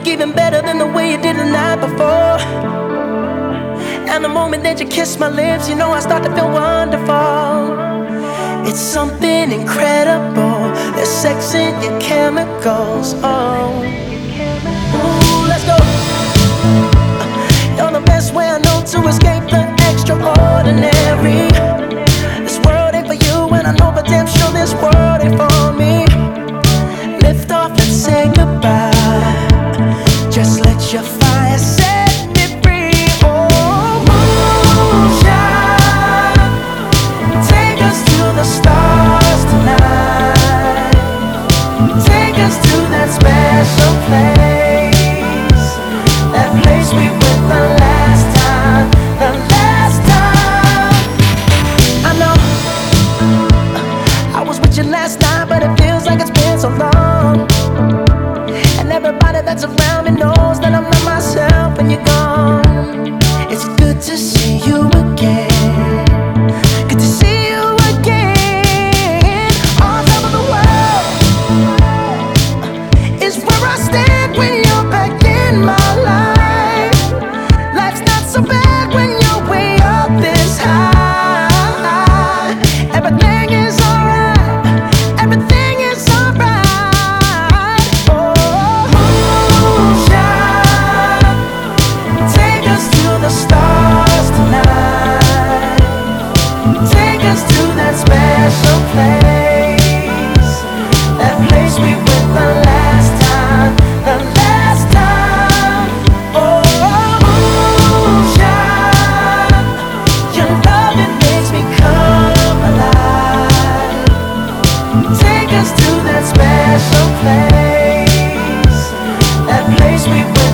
even better than the way you did the night before. And the moment that you kiss my lips, you know I start to feel wonderful. It's something incredible. There's sex in your chemicals. Oh, ooh, let's go. You're the best way I know to escape the extraordinary. This world ain't for you, and I know for damn sure this world ain't for me. Lift off and say goodbye. Just let your fire set me free. Oh, moonshine, take us to the stars tonight. Take us to that special place, that place we went the last time, the last time. I know I was with you last night, but it feels like it's been so long. And everybody that's around me knows that I'm not myself when you're gone. It's good to see you again. Good to see you again. On top of the world is where I stand when you're back in my life. Life's not so bad when you're way up this high. Everything is alright. Everything is alright. Oh, moonshine, take us to the stars tonight. Take us to that special place, that place we went the last time, the last time. Oh, moonshine, your loving makes me come alive. Take us to that special place, that place we went